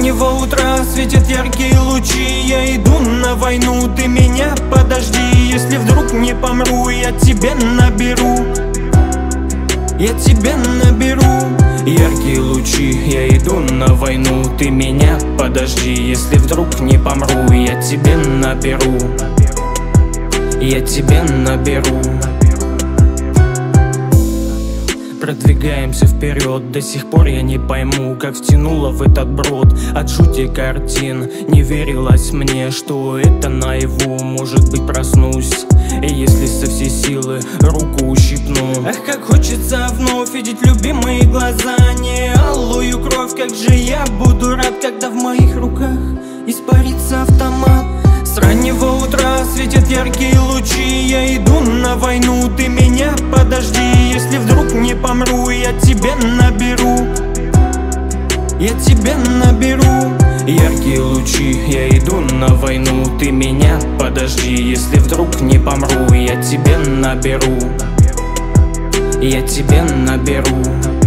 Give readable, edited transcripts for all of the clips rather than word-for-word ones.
раннего утра светят яркие лучи. Я иду на войну, ты меня подожди. Если вдруг не помру, я тебе наберу. Я тебе наберу яркие лучи. Я иду на войну, ты меня подожди. Если вдруг не помру, я тебе наберу. Я тебе наберу. Продвигаемся вперед, до сих пор я не пойму, как втянуло в этот брод от жути картин. Не верилось мне, что это наяву, может быть проснусь, и если со всей силы руку ущипну. Ах, как хочется вновь видеть любимые глаза, не алую кровь. Как же я буду рад, когда в моих руках испарится автомат. С раннего утра светят яркие лучи. Я иду на войну, ты меня подожди. Если вдруг не помру, я тебе наберу. Я тебе наберу яркие лучи. Я иду на войну, ты меня подожди. Если вдруг не помру, я тебе наберу. Я тебе наберу.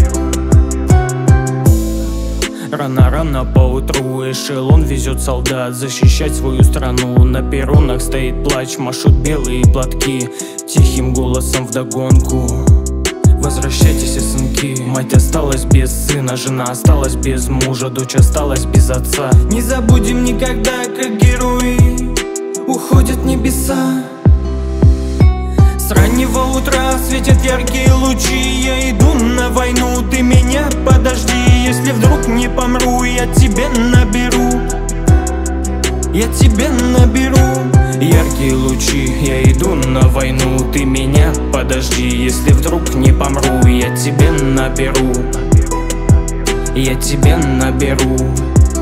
Рано-рано поутру эшелон везет солдат защищать свою страну. На перронах стоит плач, машут белые платки тихим голосом вдогонку: возвращайтесь, сынки. Мать осталась без сына, жена осталась без мужа, дочь осталась без отца. Не забудем никогда, как герои уходят в небеса. С раннего утра светят яркие лучи. Я иду на войну, ты меня подожди. Если вдруг не помру, я тебе наберу. Я тебе наберу яркие лучи. Я иду на войну, ты меня подожди. Если вдруг не помру, я тебе наберу. Я тебе наберу.